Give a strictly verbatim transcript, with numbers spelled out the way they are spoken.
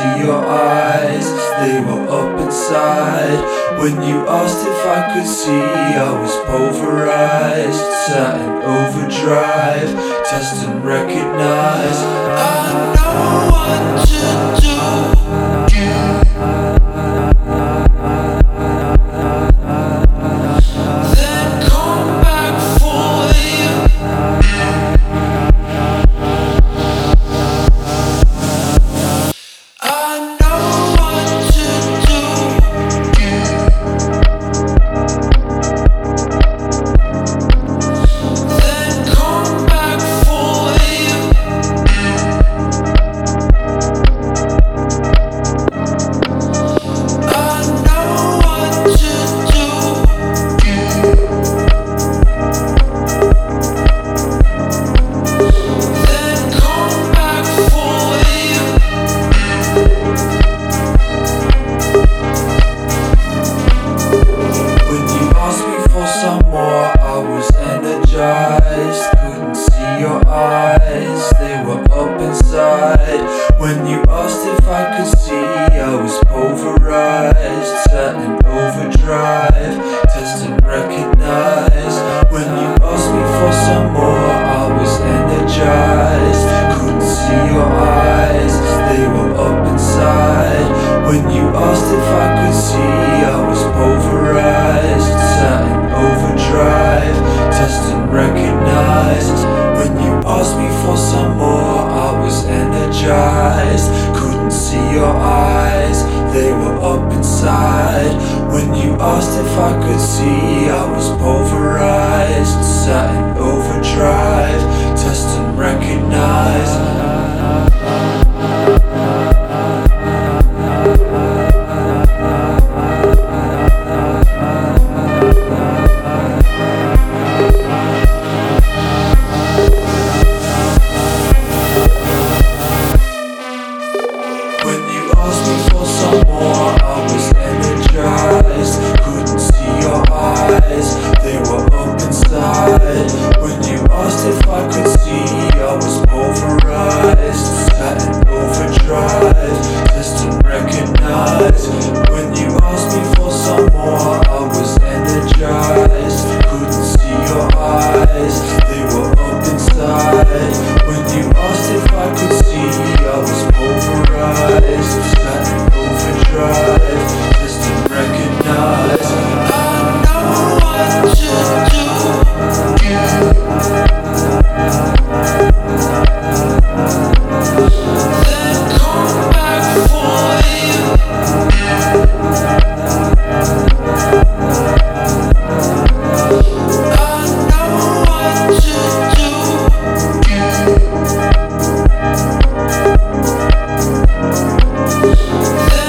see your eyes, they were up inside. When you asked if I could see, I was pulverized. Sat in overdrive, test and recognize. I know what to do. Couldn't see your eyes, they were up inside. When you asked if I could see, I was pulverized. Sat in overdrive, test and recognize. When you asked me for some more, I was energized. Couldn't see your eyes, they were up inside. When you asked if I could see, I was pulverized. Sat in overdrive, test and recognize. When you asked me for some more, I was energized. Couldn't see your eyes, they were up inside. When you asked if I could see, I was pulverized. Sat in overdrive, test and recognize. Couldn't see your eyes, they were up inside. When you asked if I could see, I was pulverized. Sat in overdrive, test and recognize. When you asked me for some more, I was energized. Couldn't see your eyes, they were up inside. When you asked if I could see, I was pulverized. Sat in overdrive, test and recognize. I know what to do. Then come back for you. I know what to do. Then